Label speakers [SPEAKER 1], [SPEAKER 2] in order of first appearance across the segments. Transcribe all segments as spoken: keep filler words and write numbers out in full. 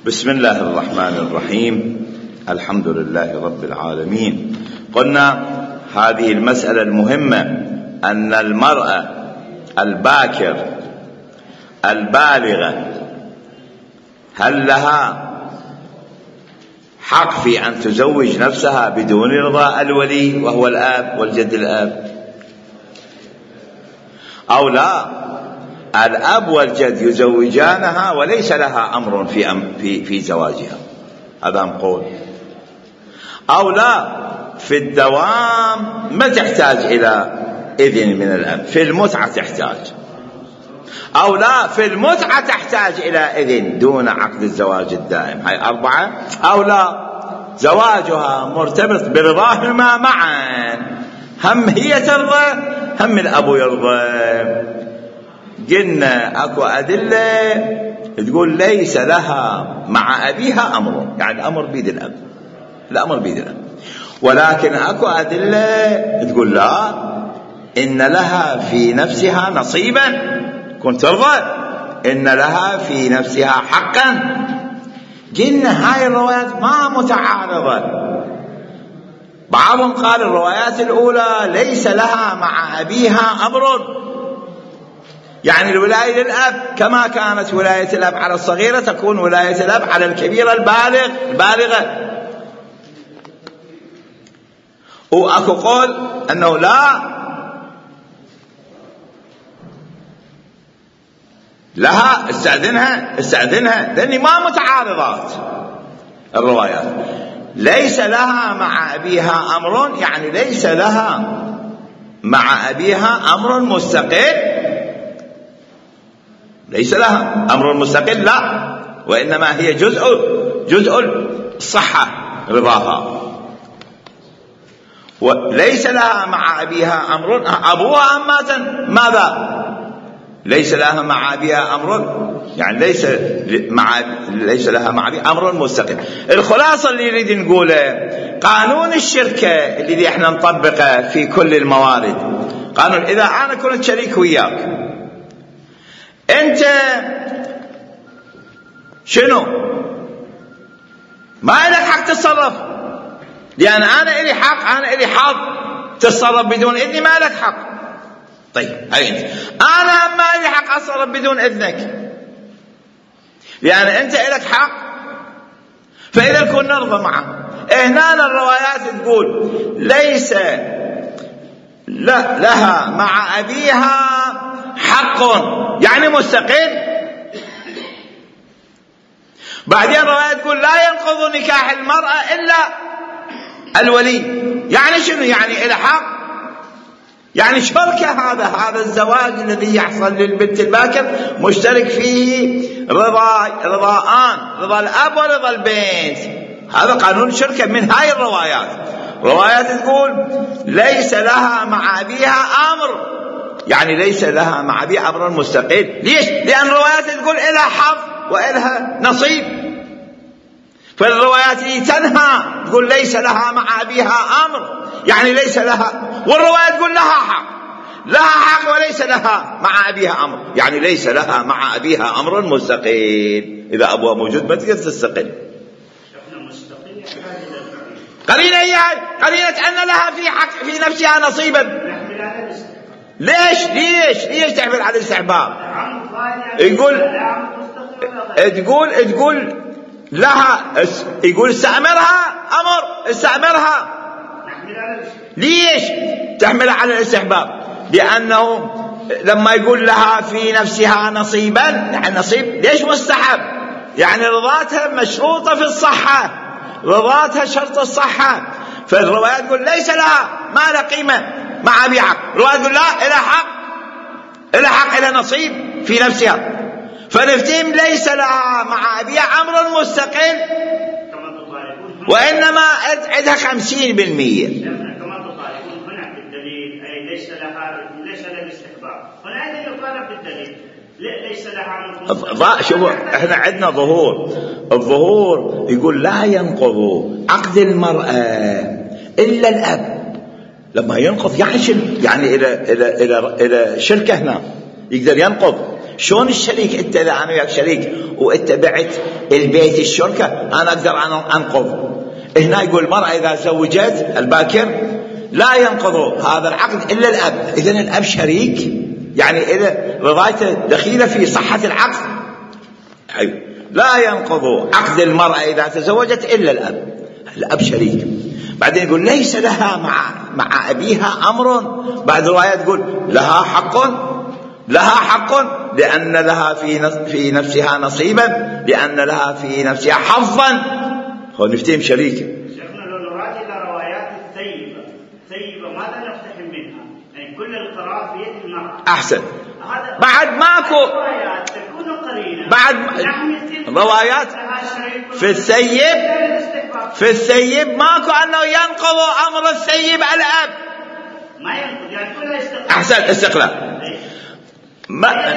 [SPEAKER 1] بسم الله الرحمن الرحيم. الحمد لله رب العالمين. قلنا هذه المسألة المهمة أن المرأة الباكر البالغة هل لها حق في أن تزوج نفسها بدون رضا الولي وهو الآب والجد الآب أو لا؟ الأب والجد يزوجانها وليس لها أمر في أم في في زواجها، هذا قول. أو لا، في الدوام ما تحتاج إلى إذن من الأب، في المتعة تحتاج. أو لا، في المتعة تحتاج إلى إذن دون عقد الزواج الدائم. هاي أربعة. أو لا، زواجها مرتبط برضاهما معا، هم هي ترضى هم الأب يرضى. قلنا أكو أدلة تقول ليس لها مع أبيها أمر، يعني الأمر بيد الأب، الأمر بيد الأب. ولكن أكو أدلة تقول لا، إن لها في نفسها نصيبا، كنت ترضى إن لها في نفسها حقا. قلنا هاي الروايات ما متعارضة. بعضهم قال الروايات الأولى ليس لها مع أبيها أمر، يعني الولاية للأب كما كانت ولاية الأب على الصغيرة تكون ولاية الأب على الكبيرة البالغ البالغة. وأكو قول أنه لا، لها استأذنها استأذنها لأني ما متعارضات الروايات. ليس لها مع أبيها أمر، يعني ليس لها مع أبيها أمر مستقل، ليس لها أمر مستقل، لا، وإنما هي جزء جزء الصحة رضاها. وليس لها مع أبيها أمر، أبوها أماتا ماذا؟ ليس لها مع أبيها أمر، يعني ليس مع ليس لها مع أبيها أمر مستقل. الخلاصة اللي نريد نقوله، قانون الشركة اللي احنا نطبقه في كل الموارد، قانون إذا أنا كنت شريك وياك، أنت شنو؟ ما لك حق تتصرف، لأن أنا إلي حق، أنا إلي حظ تتصرف بدون إذني، ما لك حق. طيب هاي أنت، أنا ما إلي حق أتصرف بدون إذنك، لأن أنت إلك حق. فإذا كنا نرضى معه. هنا الروايات تقول ليس لا لها مع أبيها حق، يعني مستقل. بعدين الرواية تقول لا ينقض نكاح المرأة إلا الولي، يعني شنو؟ يعني إلى حق، يعني شركة. هذا هذا الزواج الذي يحصل للبنت الباكر مشترك فيه رضا رضاءان، رضا الأب ورضا البنت. هذا قانون شركة من هاي الروايات. روايات تقول ليس لها مع أبيها أمر، يعني ليس لها مع أبيها أمر مستقل. ليش؟ لأن الروايات تقول إلها حظ وإلها نصيب. فالروايات تنهى تقول ليس لها مع أبيها أمر، يعني ليس لها، والرواية تقول لها حق، لها حق وليس لها مع أبيها أمر، يعني ليس لها مع أبيها أمر مستقل. إذا أبوها موجود ما تقدر تستقل. قرينة هي قرينة أن لها في حق في نفسها نصيبا. ليش ليش ليش تحمل على الاستحباب؟ يقول تقول تقول لها، يقول استعمرها أمر، استعمرها. ليش تحمل على الاستحباب؟ لأنه لما يقول لها في نفسها نصيبا، يعني نصيب ليش مستحب؟ يعني رضاتها مشروطة في الصحة، رضاتها شرط الصحة. فالروايات تقول ليس لها، ما لها قيمة مع أبي حق. الرواية تقول لا، إلى حق، إلى حق، إلى نصيب في نفسها. فنفتهم ليس لها مع أبيها أمر مستقل، وإنما عندها خمسين بالمية.
[SPEAKER 2] كما تطالبون هنا بالدليل، أي ليس لها ليس لها الاستحباب. هنا أيضا يطالب بالدليل ليس لها.
[SPEAKER 1] شوفوا احنا عندنا ظهور، الظهور يقول لا ينقض عقد المرأة إلا الأب. لما ينقض يعني شنو؟ يعني إلى إلى إلى إلى شركة هنا يقدر ينقض. شلون الشريك؟ انت اذا انا وياك شريك وانت بعت البيت الشركه انا اقدر انا انقض. هنا يقول المراه اذا زوجت الباكر لا ينقض هذا العقد الا الاب. اذا الاب شريك، يعني اذا رضايته دخيله في صحه العقد. لا ينقض عقد المراه اذا تزوجت الا الاب، الاب شريك. بعدين يقول ليس لها مع مع ابيها امر. بعد روايات تقول لها حق، لها حق لان لها في في نفسها نصيبا، لان لها في نفسها حظا. هو نفتهم شريك.
[SPEAKER 2] شيخنا لو نراجع الى روايات الثيبه، الثيبه ماذا نفتهم منها؟ يعني كل القرار بيد المراه.
[SPEAKER 1] احسن. بعد ماكو
[SPEAKER 2] روايات تكون قرينه.
[SPEAKER 1] بعد روايات في الثيب، في الثيب ماكو انه ينقض امر الثيب الاب.
[SPEAKER 2] ما ينقض، يعني كلها استقلال.
[SPEAKER 1] احسن، استقلال. ما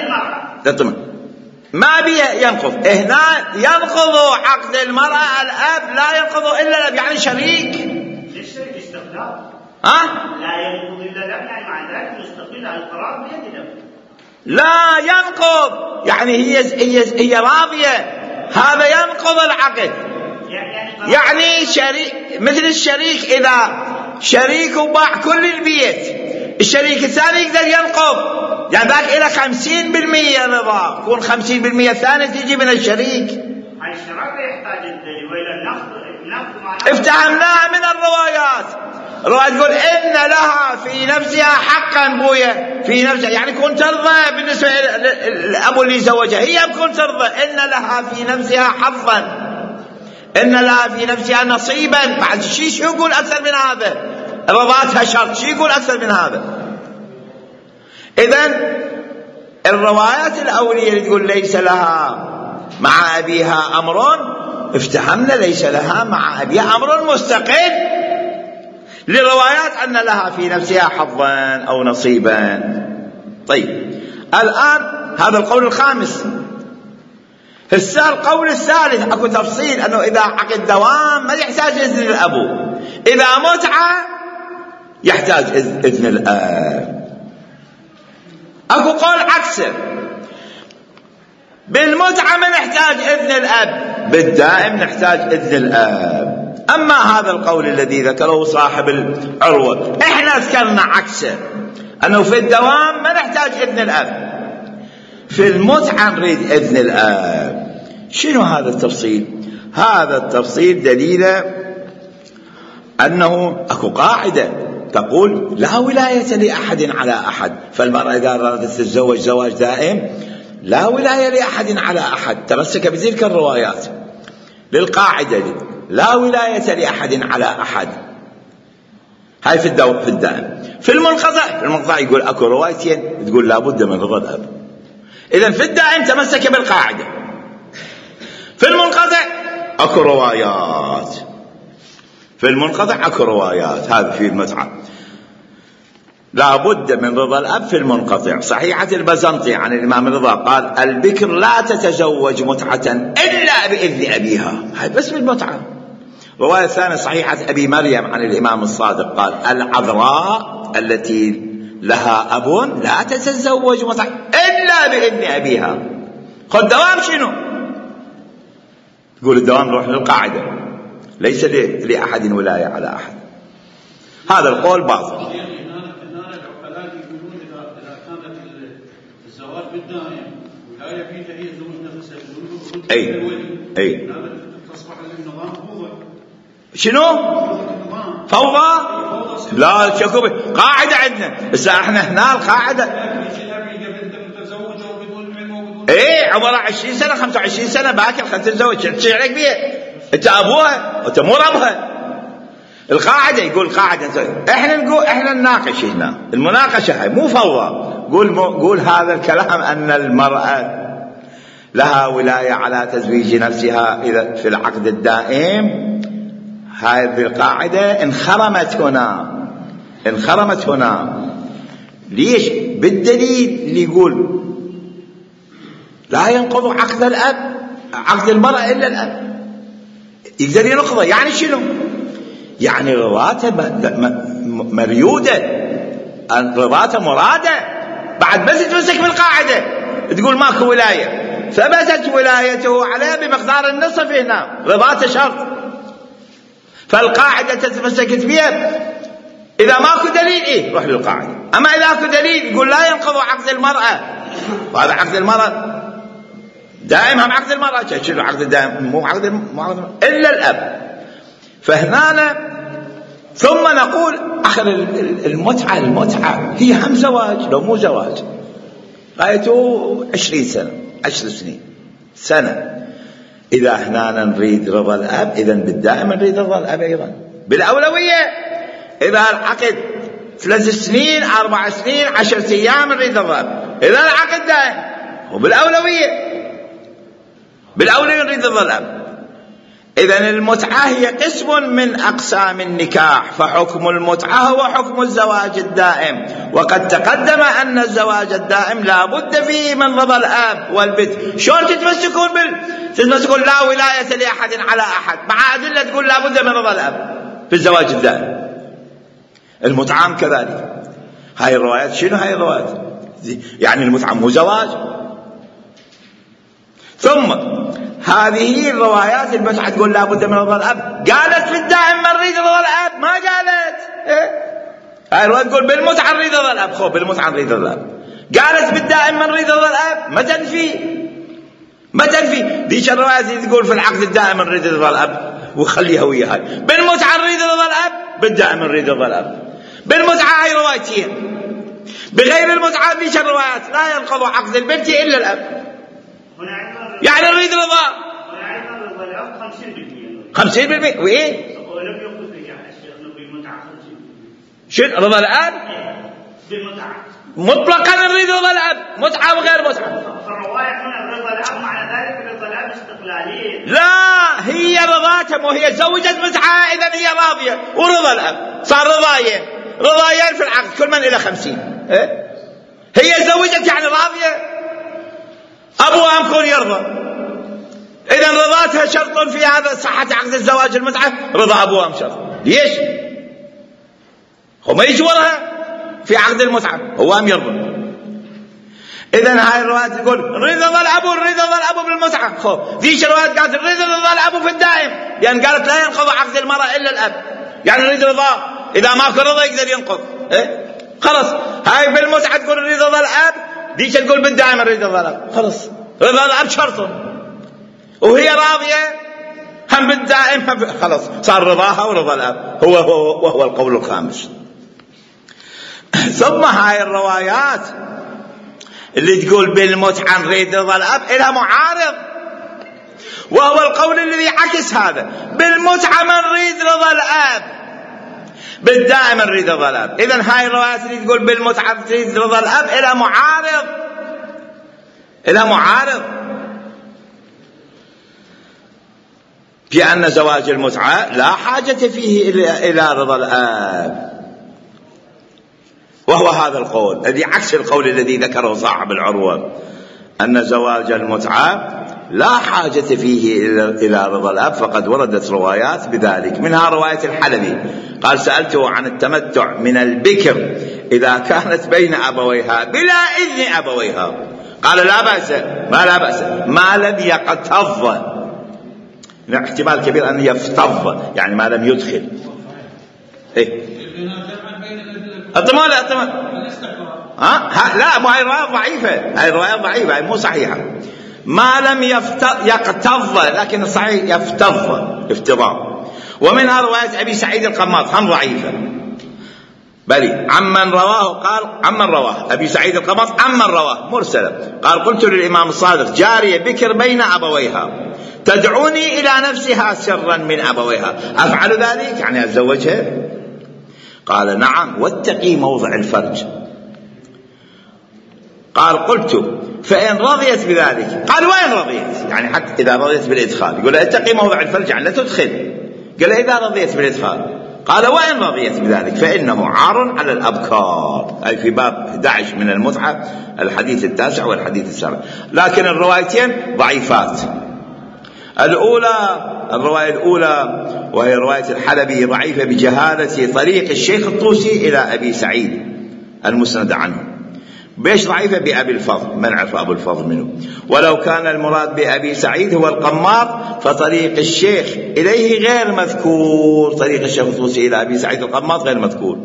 [SPEAKER 1] ما بيه ينقض. هنا ينقض عقد المرأة الاب، لا ينقض الا الاب، يعني شريك.
[SPEAKER 2] الشريك استقلال.
[SPEAKER 1] ها؟
[SPEAKER 2] لا ينقض الا الاب، يعني مع ذلك مستقل على القرار بيد الاب.
[SPEAKER 1] لا ينقض، يعني هي هي هي راضيه، هذا ينقض العقد.
[SPEAKER 2] يعني,
[SPEAKER 1] يعني شريك مثل الشريك اذا شريك وباع كل البيت، الشريك الثاني يقدر ينقض، يعني ذاك إلى خمسين بالمية رضا، يكون خمسين بالمية الثاني تيجي من الشريك.
[SPEAKER 2] هاي الشراكة يحتاج الدليل وإلى النقد.
[SPEAKER 1] افتهمناها من الروايات. الروايات تقول إن لها في نفسها حقا بويا، في نفسها يعني كون ترضى بالنسبة للأبو اللي زوجها، هي بكون ترضى. إن لها في نفسها حظا، إن لها في نفسها نصيبا. بعد شي شو يقول أكثر من هذا؟ رضاتها شرط، شو يقول أكثر من هذا؟ إذن الروايات الأولية اللي تقول ليس لها مع أبيها أمر، افتهمنا ليس لها مع أبيها أمر مستقل لروايات أن لها في نفسها حظا أو نصيبا. طيب الآن هذا القول الخامس. هسه القول الثالث اكو تفصيل، انه اذا عقد دوام ما يحتاج اذن الابو، اذا متعه يحتاج اذن الاب. اكو قول عكسه، بالمتعه ما نحتاج اذن الاب، بالدائم نحتاج اذن الاب. اما هذا القول الذي ذكره صاحب العروه احنا ذكرنا عكسه، انه في الدوام ما نحتاج اذن الاب، في المتعة نريد إذن الآب. شنو هذا التفصيل؟ هذا التفصيل دليل أنه أكو قاعدة تقول لا ولاية لأحد على أحد. فالمرأة إذا أرادت تتزوج زواج دائم لا ولاية لأحد على أحد، تمسك بتلك الروايات للقاعدة دي، لا ولاية لأحد على أحد. هاي في الدو في الدائم. في المنقطع، في المنقطع يقول أكو روايتين تقول لا بد من رضا الأب. إذن في الدائم تمسك بالقاعدة، في المنقطع أكو روايات، في المنقطع أكو روايات. هذا في المتعة لا بد من رضا الأب في المنقطع. صحيحة البزنطي عن الإمام الرضا قال البكر لا تتزوج متعة إلا بإذن أبيها، هاي بس بالمتعة. رواية ثانية صحيحة أبي مريم عن الإمام الصادق قال العذراء التي لها أب لا تتزوج متعة إلا بإذن أبيها. خذ دوام شنو؟ تقول الدوام روح للقاعدة، ليس لأحد ولاية على أحد. هذا القول باطل.
[SPEAKER 3] العقلاء يقولون إذا كانت الزواج بالدائم ولاية بيدها هي زوج نفسها بدون
[SPEAKER 1] أي أي
[SPEAKER 3] تصبح النظام فوضى.
[SPEAKER 1] شنو؟ فوضى؟ لا شكوبي قاعدة عندنا. بس احنا هنا القاعدة ايه عمرها عشرين سنة خمسة وعشرين سنة باكر خلت تتزوج، شو عليك بيه؟ انت ابوها وانت مو ربها. القاعدة يقول قاعدة، احنا نقول احنا نناقش هنا، المناقشة هاي مو فوضى. قول قول هذا الكلام ان المرأة لها ولاية على تزويج نفسها اذا في العقد الدائم. هذه القاعدة انخرمت هنا، انخرمت هنا. ليش؟ بالدليل اللي يقول لا ينقض عقد الأب، عقد المرأة إلا الأب، يقدر ينقضه. يعني شنو؟ يعني رضاته مريودة، رضاته مرادة، بعد بس يتمسك بالقاعدة تقول ماكو ولاية، ثبتت ولايته عليه بمقدار النصف هنا، رضاته شرط. فالقاعدة تتمسكت بها إذا ماكو دليل إيه روح للقاعدة. أما إذا ماكو دليل يقول لا ينقض عقد المرأة، وهذا عقد المرأة دائم هم عقد المرأة، شنو عقد الدائم؟ مو عقد مو عقد إلا الأب. فهنا ثم نقول آخر المتعة المتعة هي هم زواج لو مو زواج، غايته عشرين سنة عشر سنين سنة. إذا هنا نريد رضا الأب إذن بالدائم نريد رضا الأب أيضا بالأولوية. إذا العقد ثلاث سنين أربع سنين عشر أيام نريد رضا الأب، إذا العقد دائم وبالأولوية بالأولوية نريد رضا الأب. إذن المتعة هي قسم من أقسام النكاح، فحكم المتعة هو حكم الزواج الدائم. وقد تقدم أن الزواج الدائم لا بد فيه من رضا الأب والبنت. شلون تتمسكون بال تتمسكون لا ولاية لأحد على أحد مع أدلة تقول لا بد من رضا الأب في الزواج الدائم؟ المتعة كذلك. هاي الروايات شنو هاي الروايات؟ يعني المتعة مو زواج. ثم هذه الروايات المتعة تقول لا بد من رضا الأب، قالت في الدائم من نريد رضا الأب؟ ما قالت. إيه؟ هاي الرواية تقول بالمتعة نريد رضا الأب، خو بالمتعة نريد رضا الأب. قالت بالدائم من نريد رضا الأب، ما تنفي ما تنفي. ديش الروايات اللي تقول في العقد الدائم نريد رضا الأب وخليها وياها، بالمتعة نريد رضا الأب، بالدائم نريد رضا الأب. بالمتعة هاي روايتين، بغير المتعة ديش الروايات لا ينقض عقد البنت إلا الأب. يعني نريد رضا خمسين بالمئة وإيه؟ شنو رضا الأب؟
[SPEAKER 2] بالمتعة
[SPEAKER 1] مطلقا نريد رضا الأب، متعة وغير متعة.
[SPEAKER 2] فالرواية هنا رضا الأب معنى ذلك رضا الأب استقلالية.
[SPEAKER 1] لا، هي رضاتهم وهي زوجت متعة إذن هي راضية، ورضا الأب صار رضايين رضايين في العقد كل من إلى خمسين. إيه؟ هي زوجت يعني راضية، أبوها مكون يرضى، إذن رضاتها شرط في هذا صحة عقد الزواج المتعة، رضا أبوها شرط. ليش؟ هو ما يجورها في عقد المتعة، هو أم يرضى. إذن هاي الروايات تقول نريد رضا الأب نريد رضا الأب بالمتعة. خو ذيش الروايات قالت نريد رضا الأب في الدائم، لأن قالت لا ينقض عقد المرأة إلا الأب، يعني نريد رضا، إذا ماكو رضا يقدر ينقض. إيه؟ خلص. هاي بالمتعة تقول نريد رضا الأب، ديش تقول بالدائم نريد رضا الأب. خلص رضا الأب شرط وهي راضية هم بالدائم هم خلص صار رضاها ورضا الأب هو هو وهو القول الخامس. ثم هاي الروايات اللي تقول بالمتعة نريد رضا الأب إلها معارض، وهو القول الذي عكس هذا، بالمتعة من نريد رضا الأب، بالدائم نريد رضا الأب. إذن هاي الروايات اللي تقول بالمتعة نريد رضا الأب إلها معارض إلها معارض في أن زواج المتعة لا حاجة فيه إلى رضا الأب، وهو هذا القول الذي عكس القول الذي ذكره صاحب العروة، أن زواج المتعة لا حاجة فيه إلى رضا الأب، فقد وردت روايات بذلك، منها رواية الحلبي قال سألته عن التمتع من البكر إذا كانت بين أبويها بلا إذن أبويها، قال لا بأس، ما لا بأس ما لم يقتض، احتمال كبير أن يفتض يعني ما لم يدخل. إيه الضمان لا الضمان ها لا مو هاي رواية ضعيفة، هاي رواية ضعيفة، هاي مو صحيحة. ما لم يقتض، لكن الصحيح يفتض افتضاء. ومنها رواية أبي سعيد القماط هم ضعيفة، بل عمن رواه قال عمن رواه أبي سعيد القماط عمن رواه مرسلا قال قلت للإمام الصادق جارية بكر بين أبويها تدعوني إلى نفسها سرا من أبويها أفعل ذلك يعني أتزوجها؟ قال نعم واتقي موضع الفرج. قال قلت فإن رضيت بذلك، قال وين رضيت يعني حتى إذا رضيت بالإدخال، يقول اتقي موضع الفرج يعني لا تدخل، قال إذا رضيت بالإدخال، قال وإن رضيت بذلك فإنه عار على الأبكار، أي في باب أحد عشر من المتعة الحديث التاسع والحديث السابع. لكن الروايتين ضعيفات. الأولى الرواية الأولى وهي رواية الحلبي ضعيفة بجهالة طريق الشيخ الطوسي إلى أبي سعيد المسند عنه، بيش ضعيفة؟ بأبي الفضل، ما نعرف أبو الفضل منه. ولو كان المراد بأبي سعيد هو القماط فطريق الشيخ إليه غير مذكور، طريق الشيخ الطوسي إلى أبي سعيد القماط غير مذكور.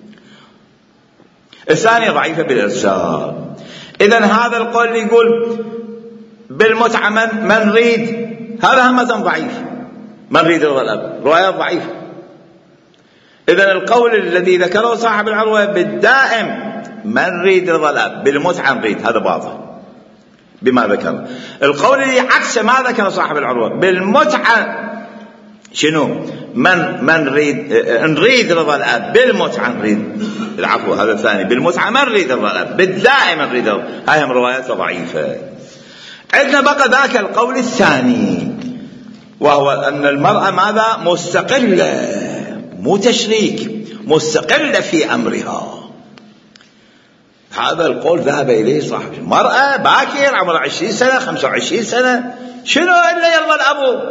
[SPEAKER 1] الثانية ضعيفة بالإرسال. إذن هذا القول اللي يقول بالمتعة من, من نريد، هذا همة ضعيف، من نريد رضا الأب، روايات ضعيفة. إذن القول الذي ذكره صاحب العروة بالدائم من نريد رضا الأب، بالمتعة نريد، هذا باطل بما ذكر. القول اللي عكس ما ذكر صاحب العروة بالمتعة شنو؟ من من نريد نريد رضا الأب بالمتعة نريد، العفو هذا الثاني، بالمتعة ما نريد رضا الأب، بالدائم نريد. هاي هم روايات ضعيفة. عندنا بقى ذاك القول الثاني، وهو أن المرأة ماذا؟ مستقلة، مو تشريك، مستقلة في أمرها. هذا القول ذهب إليه صاحب. المرأة باكر عمرها عشرين سنة خمسة وعشرين سنة، شنو إلا يرضى الأبو؟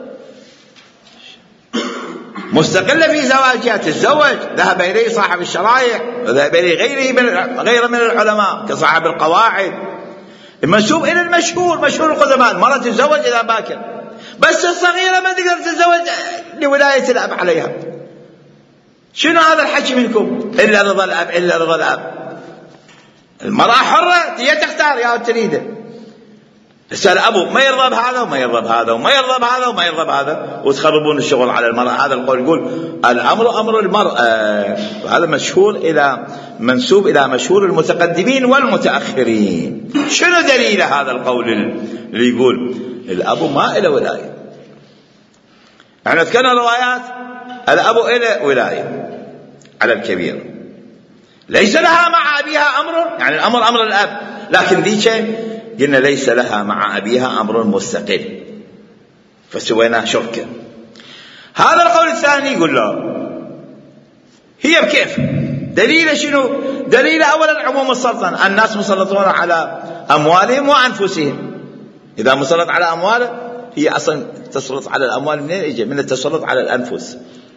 [SPEAKER 1] مستقلة في زواجها، تتزوج. ذهب إليه صاحب الشرائع، وذهب إليه غيره من غير من العلماء كصاحب القواعد. المنسوب إلى المشهور، مشهور القدماء، المرأة تتزوج إذا باكر، بس الصغيرة ما تقدر تتزوج لولاية الأب عليها. شنو هذا الحكي منكم؟ إلا رضا الأب، إلا رضا الأب. المرأة حرة، هي تختار يا تريده. بس الأبو ما يرضى بهذا وما يرضى بهذا وما يرضى بهذا وما يرضى بهذا، وتخربون الشغل على المرأة. هذا القول يقول الأمر أمر المرأة، وهذا مشهور إلى منسوب إلى مشهور المتقدمين والمتأخرين. شنو دليل هذا القول اللي يقول الأبو ما إلى ولاية؟ احنا ذكرنا روايات الأبو إلى ولاية على الكبير، ليس لها مع أبيها أمر، يعني الأمر أمر الأب، لكن ذيك قلنا ليس لها مع أبيها أمر مستقل، فسويناه شركة. هذا القول الثاني يقول له هي بكيف؟ دليل شنو؟ دليل أولا عموم السلطنة، الناس مسلطون على أموالهم وأنفسهم. إذا مسلط على أمواله، هي أصلا تسلط على الأموال منين يجي؟ من التسلط على الأنفس.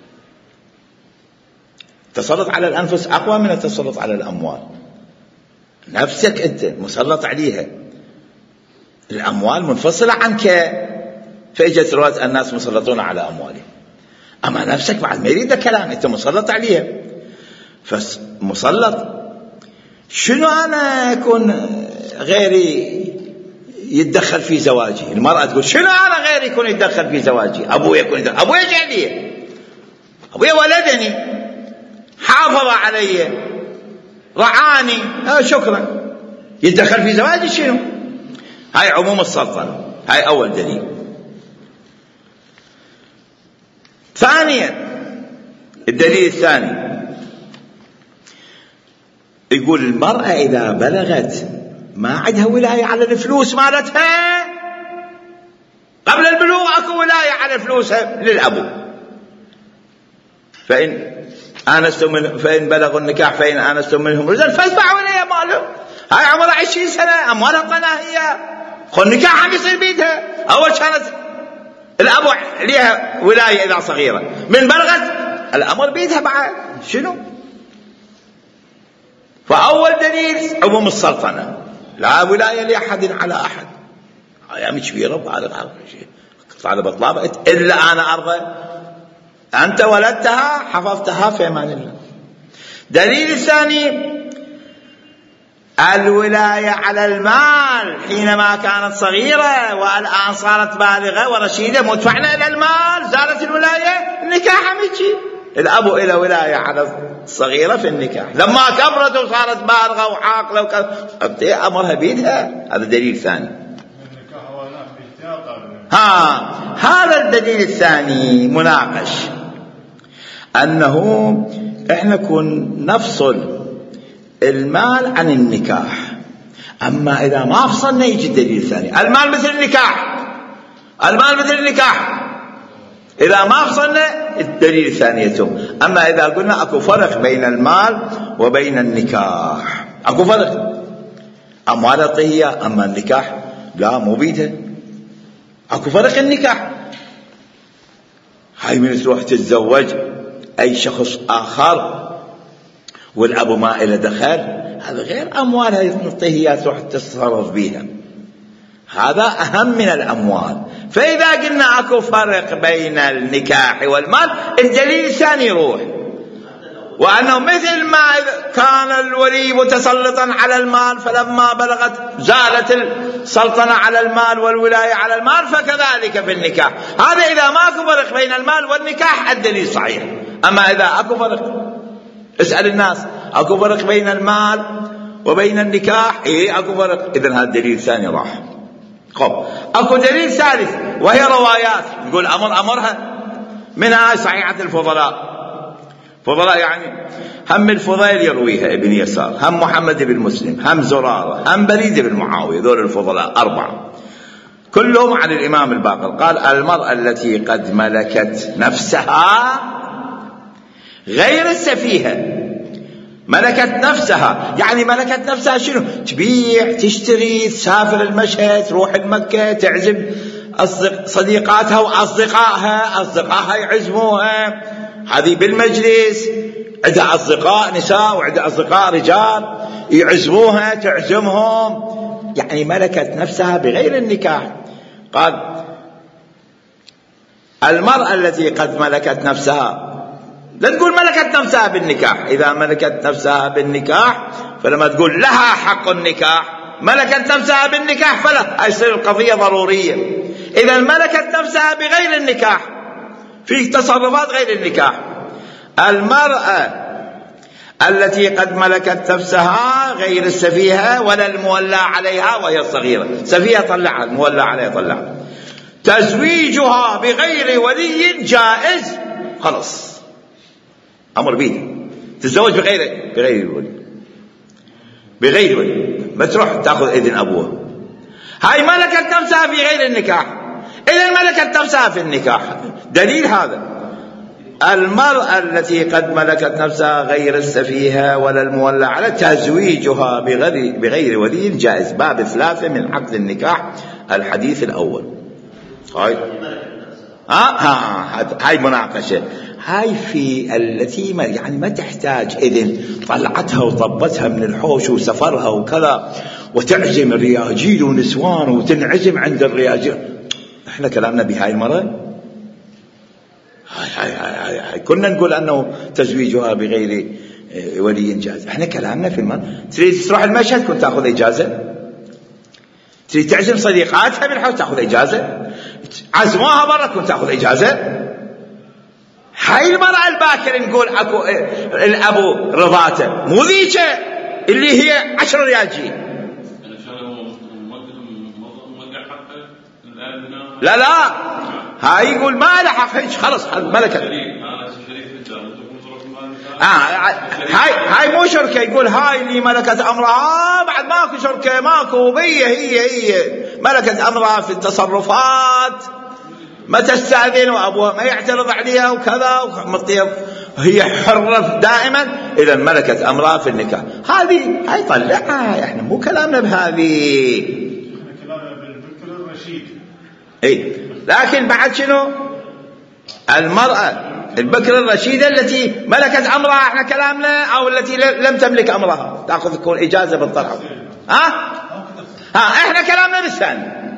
[SPEAKER 1] التسلط على الأنفس أقوى من التسلط على الأموال. نفسك أنت مسلط عليها، الأموال منفصلة عنك، فإجت رواية الناس مسلطون على أموالهم. أما نفسك بعد ما يريد كلام، أنت مسلط عليها. فمسلط شنو أنا أكون غيري يتدخل في زواجي؟ المرأة تقول شنو أنا غيري يكون يتدخل في زواجي؟ أبوي يكون يتدخل، أبوي جعلي، أبوي ولدني، حافظ علي، رعاني، آه شكرا، يتدخل في زواجي شنو؟ هاي عموم السلطنة، هاي أول دليل. ثانيا الدليل الثاني يقول المرأة إذا بلغت ما عندها ولاية على الفلوس مالتها، قبل البلوغ أكو ولاية على فلوسها للأبو، فإن آنستم من فإن بلغوا النكاح فإن آنستم منهم رشدا فاتبعوا إليها مالهم. هاي عمرها عشرين سنة، أموالها طناهية، خل النكاح عم يصير بيدها. أول كانت الأبو ليها ولاية إذا صغيرة، من بلغت الأمر بيدها بعد شنو؟ فأول دليل عموم السلطنة، لا ولاية لأحد على أحد. أيام كبيرة وبالغ طالب طلابة إلا أنا أرضى، أنت ولدتها حفظتها في أمان الله. دليل الثاني الولاية على المال حينما كانت صغيرة، والآن صارت بالغة ورشيدة مدفعنا إلى المال، زالت الولاية، النكاح عميكي. الأبو إلى ولاية على الصغيرة في النكاح، لما كبرت وصارت بالغة وعاقلة وكذا أمرها بيدها. هذا دليل ثاني. ها هذا الدليل الثاني مناقش، أنه إحنا كن نفصل المال عن النكاح. أما إذا ما فصلنا يجي الدليل الثاني، المال مثل النكاح، المال مثل النكاح. إذا ما فصلنا الدليل الثاني يتم. أما إذا قلنا أكو فرق بين المال وبين النكاح، أكو فرق، أموال طهية، أما النكاح لا مو بيدها، أكو فرق. النكاح هاي من تروح تتزوج أي شخص آخر والأبو ما إلى دخل، هذا غير أموالها تعطيها هي تروح تتصرف بيها، هذا أهم من الأموال. فإذا قلنا أكو فرق بين النكاح والمال، الدليل الثاني يروح، وأنه مثل ما كان الولي متسلطا على المال فلما بلغت زالت السلطنة على المال والولاية على المال، فكذلك في النكاح. هذا إذا ما أكو فرق بين المال والنكاح الدليل صحيح. أما إذا أكو فرق، اسأل الناس أكو فرق بين المال وبين النكاح؟ إيه أكو فرق، إذن هذا الدليل الثاني راح. خب أكو دليل ثالث وهي روايات، يقول أمر أمرها منها صحيحة الفضلاء. فضلاء يعني هم الفضيل يرويها ابن يسار، هم محمد بن مسلم، هم زرارة، هم بريد بن معاوية، ذول الفضلاء أربعة كلهم عن الإمام الباقر. قال المرأة التي قد ملكت نفسها غير السفيهة. ملكت نفسها يعني ملكت نفسها شنو؟ تبيع، تشتري، تسافر المشهد، تروح المكة، تعزم صديقاتها وأصدقائها، أصدقائها يعزموها، هذه بالمجلس عندها أصدقاء نساء وعندها أصدقاء رجال يعزموها، تعزمهم، يعني ملكت نفسها بغير النكاح. قال المرأة التي قد ملكت نفسها، لا تقول ملكت نفسها بالنكاح. إذا ملكت نفسها بالنكاح فلما تقول لها حق النكاح، ملكت نفسها بالنكاح فلا، يصير القضية ضرورية. إذا ملكت نفسها بغير النكاح في تصرفات غير النكاح. المرأة التي قد ملكت نفسها غير السفيهة ولا المولى عليها وهي الصغيرة. سفيهة طلعها، المولى عليها طلعها. تزويجها بغير ولي جائز، خلص أمر به، تتزوج بغير بغير ولي، بغير ولي، ما تروح تأخذ إذن أبوها. هاي ملكت نفسها في غير النكاح. إذا ملكت نفسها في النكاح، دليل هذا. المرأة التي قد ملكت نفسها غير السفيهة ولا المولى على تزويجها بغير, بغير ولي جائز. باب ثلاثة من عقد النكاح، الحديث الأول. هاي ها ها هاي مناقشة. هاي في التي ما يعني ما تحتاج إذن طلعتها وطبتها من الحوش وسفرها وكذا وتعزم الرياجيل ونسوان وتنعزم عند الرياجيل. احنا كلامنا بهاي المرة هاي هاي هاي هاي كنا نقول أنه تزويجها بغير ولي جائز. احنا كلامنا في المرة تريد تروح المشهد كنت تأخذ إجازة، تريد تعزم صديقاتها بالحوش تأخذ إجازة، عزموها برا كنت تأخذ إجازة. هاي المرأة الباكر نقول أكو الأبو رضاته، مو ذيك اللي هي عشر رياجين. لا لا هاي يقول ما لحق هيك خلص ملكت. آه هاي هاي مو شركة، يقول هاي اللي ملكت أمرها بعد ماكو شركة ماكو بية، هي هي ملكت أمرها في التصرفات، ما تستأذن وأبوها ما يعترض عليها وكذا ومطيب، هي حرة دائما. إذا ملكت أمرها في النكاح. هذه هاي طلعها، احنا مو كلامنا بهذه،
[SPEAKER 3] احنا كلامنا بالبكر الرشيد.
[SPEAKER 1] اي لكن بعد شنو المرأة البكر الرشيدة التي ملكت أمرها، احنا كلامنا أو التي لم تملك أمرها تأخذ تكون إجازة بالطلعة. ها ها احنا كلامنا بالثاني.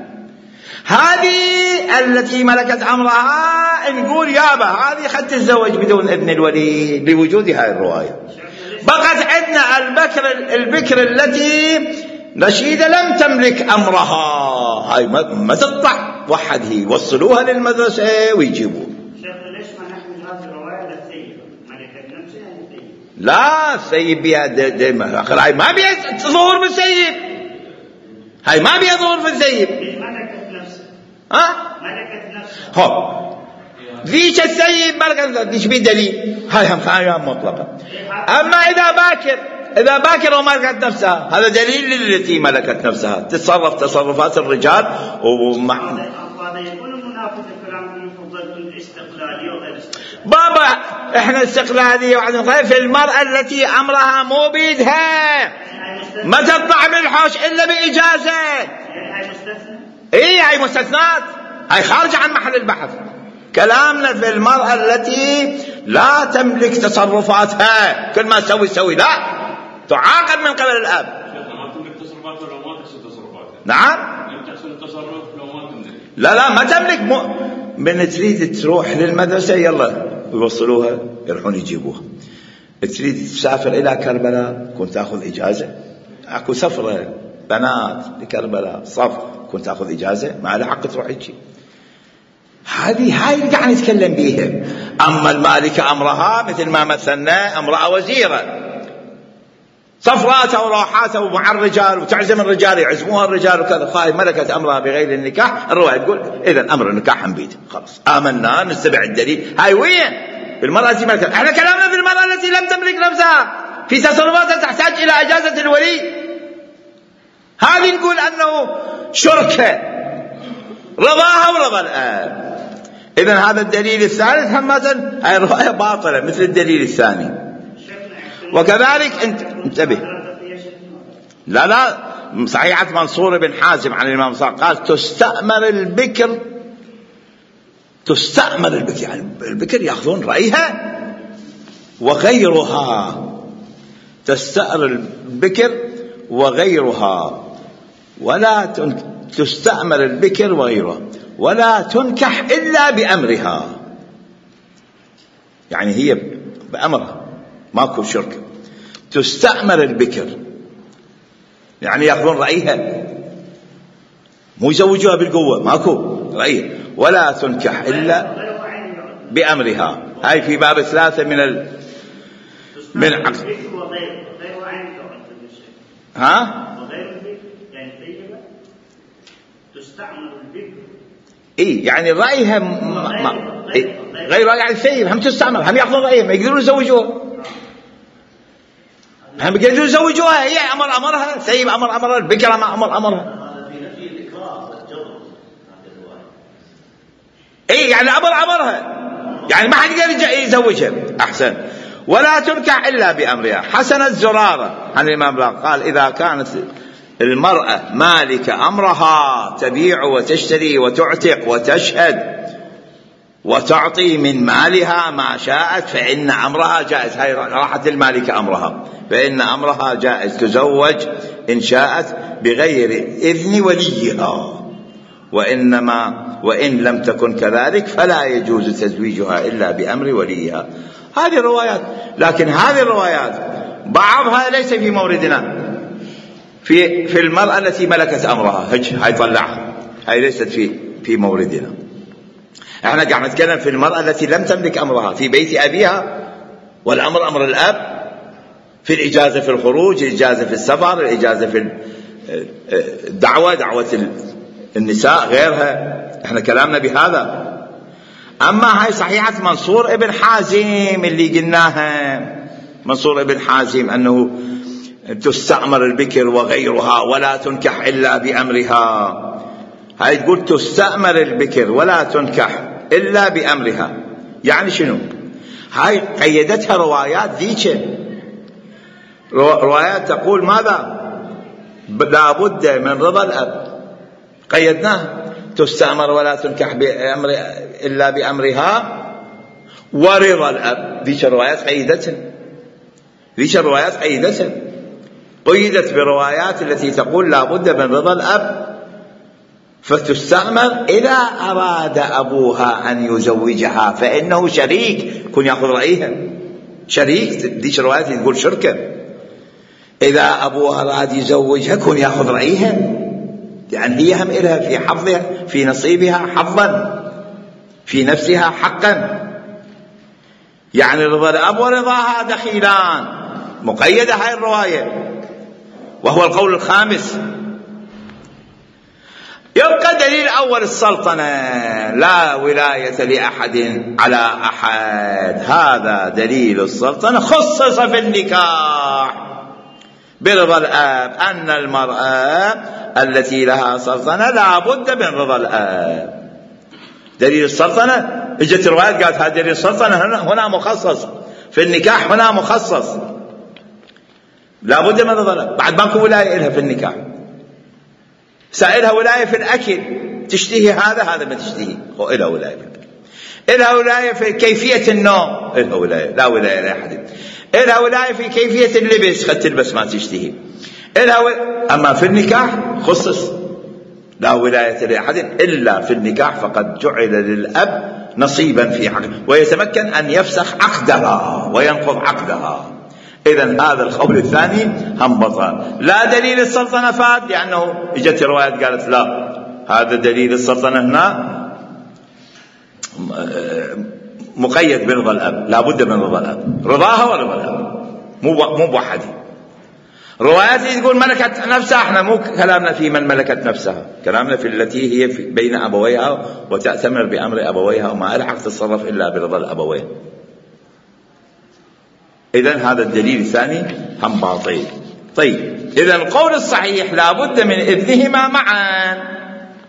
[SPEAKER 1] هذه التي ملكت أمرها نقول يابا هذه قد تتزوج بدون إذن الولي بوجود هاي الرواية. بقت عندنا البكر البكر التي رشيدة لم تملك أمرها، هاي ما تطلع وحد، هي وصلوها للمدرسة ويجيبوه.
[SPEAKER 2] ليش ما نحمل هذه الرواية للثيب؟ ملكت نفسها للثيب.
[SPEAKER 1] لا الثيب بيها دائما آخر، هاي ما بيها ظهور بالثيب، هاي ما بيها ظهور في الثيب. ها
[SPEAKER 2] ملكت نفسها.
[SPEAKER 1] هو ذيك الثيب ملكت، ذيك بدليل هاي هم خيام مطلقة. أما إذا باكر إذا باكر وملكت نفسها هذا دليل للتي ملكت نفسها، تتصرف تصرفات الرجال ومع
[SPEAKER 2] هذا يكون منافذ الكلام المفضل الاستقلالية وغير الاستقلالية.
[SPEAKER 1] بابا احنا استقلالية وعدم في المرأة التي أمرها مو بيدها ما تطلع من الحوش إلا بإجازة.
[SPEAKER 2] هاي مستثنى.
[SPEAKER 1] ايه هاي مستثنات، هاي خارجة عن محل البحث. كلامنا في المرأة التي لا تملك تصرفاتها، كل ما تسوي تسوي، لا تعاقب من قبل الأب.
[SPEAKER 3] ما تملك تصرفات ولا ما تحسن تصرفات؟
[SPEAKER 1] نعم.
[SPEAKER 3] لم تحسن التصرف لو ما تملك.
[SPEAKER 1] لا لا ما تملك. م... من تريد تروح للمدرسة يلا يوصلوها يروحون يجيبوها. تريد تسافر إلى كربلاء كنت تأخذ إجازة. أكو سفرة بنات لكربلاء صف كنت تأخذ إجازة ما له حق تروح تجي. هذه هاي اللي قاعد نتكلم بيها. أما المالكة أمرها مثل ما مثلنا امرأة وزيرة صفراتها وراحاتها ومع الرجال وتعزم الرجال يعزموها الرجال وكذا خايف ملكت أمرها بغير النكاح. الرواية تقول إذن أمر النكاح حنبيد خلاص آمنا نتبع الدليل. هاي وين بالمرأة التي ملكت. احنا كلامنا في المرأة التي لم تملك نفسها في تصرفاتها تحتاج إلى إجازة الولي. هذه نقول أنه شركة رضاها ورضا الآب. إذن هذا الدليل الثالث همة هاي الرواية باطلة مثل الدليل الثاني. وكذلك انت انتبه لا لا صحيحة منصور بن حازم عن الإمام صادق قال تستأمر البكر تستأمر البكر يعني البكر يأخذون رأيها وغيرها. تستأمر البكر وغيرها ولا تستأمر البكر وغيرها ولا تنكح إلا بأمرها. يعني هي بأمرها ماكو شركة. تستأمر البكر يعني يأخذون رأيها مو يزوجوها بالقوة ماكو رأيها. ولا تنكح إلا بأمرها. هاي في باب ثلاثة من ال... من عقد. ها
[SPEAKER 2] تستعمل البكر
[SPEAKER 1] إيه يعني رأيها م... ما... إيه؟ غير يعني الثيب هم تستعمل هم يأخذون رأيها ما يقدرون يزوجوها هم يقدرون يزوجوها. هي أمر أمرها ثيب أمر أمرها البكر ما أمر أمرها. إيه يعني أمر أمرها يعني ما حد يقدر يزوجها. أحسن. ولا تنكح إلا بأمرها. حسن الزرارة عن الإمام قال إذا كانت المرأة مالكة أمرها تبيع وتشتري وتعتق وتشهد وتعطي من مالها ما شاءت فإن أمرها جائز. هاي راحت المالكة أمرها فإن أمرها جائز. تزوج إن شاءت بغير إذن وليها وإنما وإن لم تكن كذلك فلا يجوز تزويجها إلا بأمر وليها. هذه الروايات. لكن هذه الروايات بعضها ليس في موردنا. في في المرأة التي ملكت أمرها هج هاي طلعها هاي ليست في في موردنا. احنا قاعد نتكلم في المرأة التي لم تملك أمرها في بيت أبيها والأمر أمر الأب في الإجازة في الخروج الإجازة في السفر الإجازة في الدعوة دعوة النساء غيرها. احنا كلامنا بهذا. أما هاي صحيحة منصور ابن حازم اللي قلناها منصور ابن حازم أنه تستأمر البكر وغيرها ولا تنكح إلا بأمرها. هاي تقول تستأمر البكر ولا تنكح إلا بأمرها يعني شنو؟ هاي قيدتها روايات ذيك روايات تقول ماذا؟ لا بد من رضا الأب. قيدناه تستأمر ولا تنكح بأمر إلا بأمرها ورضا الأب. ذيك الروايات قيدتها ذيك الروايات قيدتها قيدت بروايات التي تقول لا بد من رضا الأب فتستأمر إذا أراد أبوها أن يزوجها فإنه شريك كن يأخذ رأيها شريك. ذيك الروايات تقول شركة. إذا أبوها أراد يزوجها كن يأخذ رأيها لأن هي هم إلها في حظها في نصيبها حظا في نفسها حقا. يعني رضا الأب ورضاها دخيلان. مقيدة هاي الرواية وهو القول الخامس. يبقى دليل أول السلطنة لا ولاية لأحد على أحد. هذا دليل السلطنة خصص في النكاح برضا الآب أن المرأة التي لها سلطنة لا بد من رضا الآب. دليل السلطنة اجت الروايات قالت هذا دليل السلطنة هنا مخصص في النكاح هنا مخصص لا بد من رضا الآب. بعد ماكو ولاية إلها في النكاح. سائلها ولاية في الأكل تشتهي هذا هذا ما تشتهي هو إلها ولاية في الأكل. إلها ولاية في كيفية النوم إلها ولاية لا ولاية لأحد. إلها ولاية في كيفية اللبس، قد تلبس ما تشتهي. إلها و... أما في النكاح خصص، لا ولاية لأحد إلا في النكاح، فقد جعل للأب نصيبا في عقد، ويتمكن أن يفسخ عقدها وينقض عقدها. إذن هذا القول الثاني هم بطل. لا دليل السلطنة فاد، لأنه اجت روايات قالت لا، هذا دليل السلطنة هنا مقيد برضا الأب، لا بد من رضا الأب، رضاها ورضا الأب، مو مو بوحدي. روايات تقول ملكت نفسها، احنا مو كلامنا في من ملكت نفسها، كلامنا في التي هي في بين أبويها وتأتمر بأمر أبويها وما ألحق تتصرف إلا برضا الأبوين. إذن هذا الدليل الثاني هم باطل. طيب إذن القول الصحيح لا بد من إذنهما معا.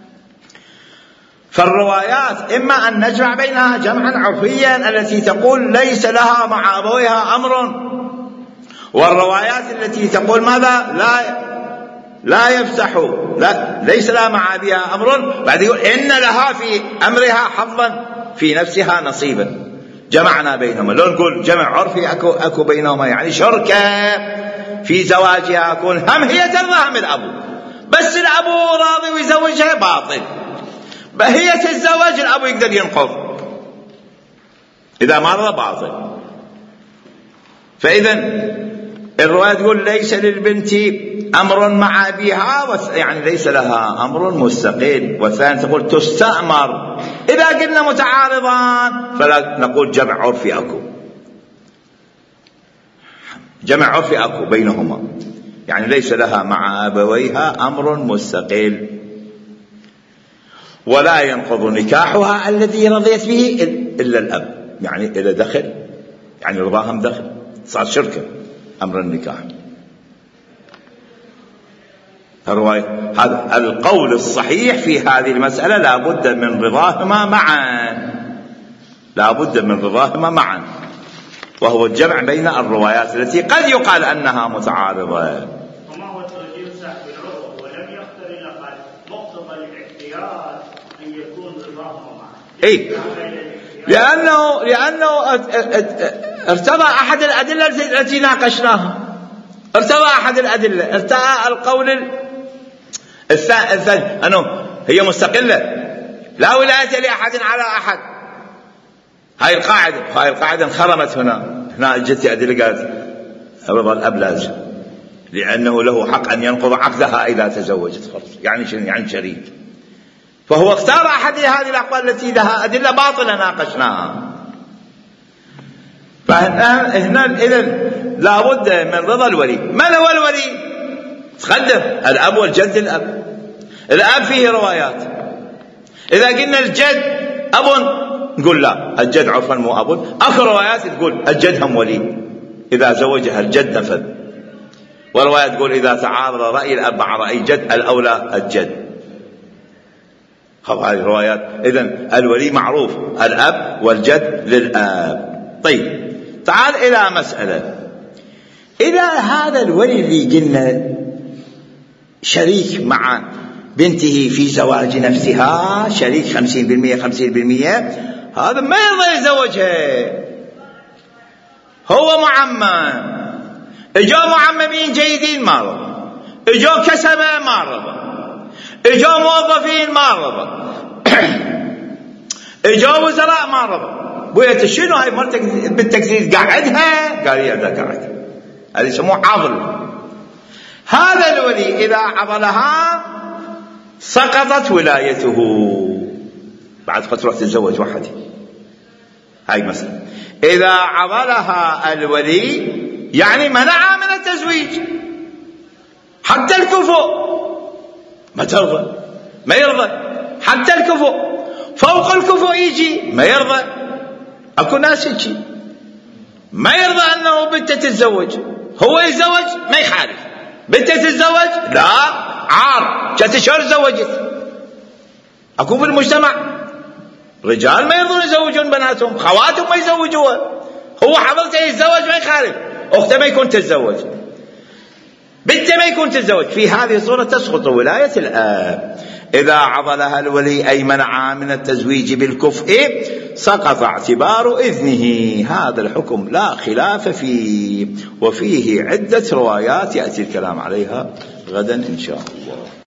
[SPEAKER 1] فالروايات إما أن نجمع بينها جمعا عرفيا التي تقول ليس لها مع أبويها أمر، والروايات التي تقول ماذا؟ لا لا يفسح، لا ليس لها مع أبيها أمر، بعد يقول إن لها في أمرها حظا في نفسها نصيبا، جمعنا بينهما. لو نقول جمع عرفي أكو, أكو بينهما يعني شركة في زواجها، أكون هم هي ترضى هم الأبو، بس الأبو راضي ويزوجها باطل، هي تتزوج الأبو يقدر ينقض إذا ما رضى باطل. فإذا الرواية تقول ليس للبنت أمر مع أبيها، يعني ليس لها أمر مستقل. والثانية تقول تستأمر. إذا قلنا متعارضان فلا نقول جمع عرفي أكو، جمع عرفي أكو بينهما، يعني ليس لها مع أبويها أمر مستقل، ولا ينقض نكاحها الذي رضيت به إلا الأب، يعني إلى دخل، يعني رضاهم دخل، صار شركة أمر النكاح. الرواية هذا القول الصحيح في هذه المسألة لا بد من رضاهما معا، لا بد من رضاهما معا، وهو الجمع بين الروايات التي قد يقال أنها متعارضة.
[SPEAKER 2] وما هو توجيه صاحب العروة ولم يختر إلا مقتضى الاحتياط أن يكون رضاهما معا؟
[SPEAKER 1] إيه؟ لأنه لأنه ارتضى أحد الأدلة التي ناقشناها، ارتضى أحد الأدلة، ارتضى القول الثاني أنه هي مستقلة لا ولاية لأحد على أحد. هاي القاعدة، هاي القاعدة انخرمت هنا. هنا جت أدلة قالت رضا الأب لازم، لأنه له حق أن ينقض عقدها إذا تزوجت، يعني شنو؟ يعني شريك. فهو اختار أحد هذه الأقوال التي لها أدلة باطلة ناقشناها. فهنا إذن لابد من رضا الولي. من هو الولي؟ تقدم الأب والجد. الأب الأب فيه روايات، إذا قلنا الجد أب نقول لا، الجد عرفا مو أب. أخر روايات تقول الجد هم ولي، إذا زوجها الجد نفذ. وروايات تقول إذا تعارض رأي الأب مع رأي الجد الأولى الجد. هذه الروايات. إذن الولي معروف، الأب والجد للأب. طيب تعال إلى مسألة، إذا هذا الولي اللي قلنا شريك مع بنته في زواج نفسها، شريك خمسين بالمئة خمسين بالمئة، هذا ما يرضى يزوجها، هو معمم، اجوا معممين جيدين ما رضى، اجوا كسبة ما رضى، اجوا موظفين ما رضى، اجوا وزراء ما رضى. بويت شنو هاي مرتك بالتكسير قاعدها؟ قال يا ذا قاعد، هذا يسموه عضل. هذا الولي إذا عضلها سقطت ولايته، بعد فترة تتزوج وحده. هاي مثلا إذا عضلها الولي يعني منع من التزويج، حتى الكفؤ ما ترضى، ما يرضى، حتى الكفؤ فوق الكفؤ يجي ما يرضى. أكو ناس يجي ما يرضى أنه بنته تتزوج، هو يتزوج ما يخالف، بنته تتزوج لا عار، ثلاث شهور تزوجت. أكو في المجتمع رجال ما يرضون يزوجون بناتهم، خواتهم ما يزوجوها، هو حضرته يتزوج ما يخالف، أخته ما يكون تتزوج، بنته ما يكون تتزوج. في هذه الصورة تسقط ولاية الآب. إذا عضلها الولي أي منع من التزويج بالكفء سقط اعتبار إذنه. هذا الحكم لا خلاف فيه، وفيه عدة روايات يأتي الكلام عليها غدا إن شاء الله.